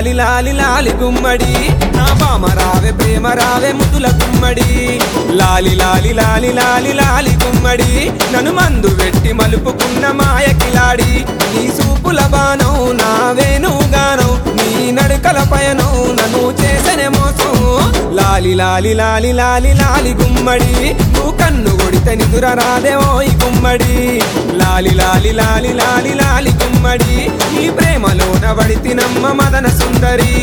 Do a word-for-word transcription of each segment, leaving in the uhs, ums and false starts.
లాలి లాలి లాలి గుమ్మడి నా బామ రావే ప్రేమ రావే ముద్దుల గుమ్మడి లాలి లాలి లాలి లాలి లాలి గుమ్మడి నన్ను మందు వెట్టి మలుపుకున్న మాయ కిలాడి నీ సూపుల బాణం నా వేణుగానం నీ నడకల పయనం నన్ను చేసనే మోసం లాలి లాలి లాలి లాలి లాలి గుమ్మడి నువ్వు కన్ను కొడితే నిదుర రాదే ఓయ్ గుమ్మడి లాలి లాలి లాలి లాలి లాలి గుమ్మడి నీ ప్రేమలోన వడితినమ్మ మదన సుందరి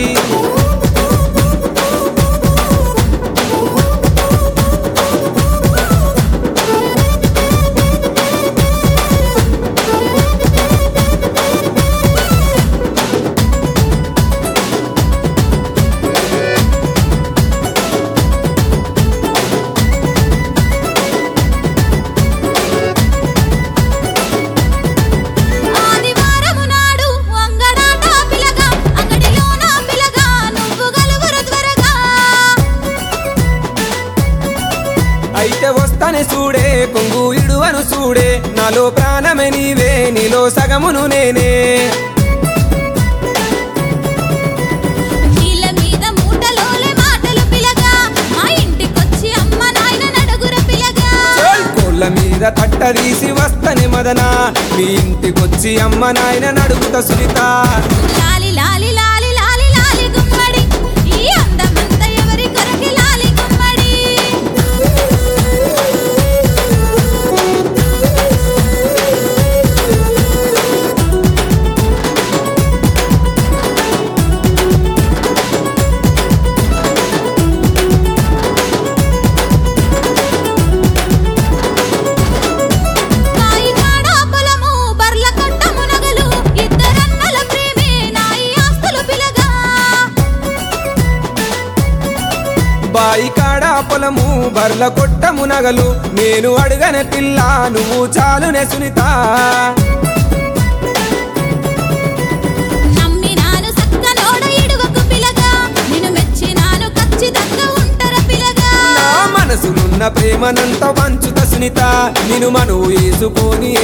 అయితే వస్తానే చూడే కొంగు ఇడువను చూడే నాలో ప్రాణమే నీవే నీలో సగమును నేనే నీళ్ళ మీద మూటలోలే మాటలు పిలగా మా ఇంటికొచ్చి అమ్మ నాయన నడుగుర పిలగా కోళ్ళ మీద తట్ట తీసి వస్తనే మదన మీ ఇంటికొచ్చి అమ్మ నాయన నడుగుత సునీత లాలి లాలి లాలి లాలి లాలి గుమ్మడి ఈ అందమంతా ఎవరి కొరకి లాలి గుమ్మడి బాయి కాడ పొలము బర్ల కొట్టము నగలు నేను అడుగనే పిల్ల నువ్వు చాలునే సునీత నమ్మినాను సక్కనోడ ఇడువకు పిలగా నిన్ను మెచ్చినాను ఖచ్చితంగా ఉంటర పిలగా నా మనసునున్న ప్రేమనంత వంచుత సునీత నిన్ను మను వేసుకొని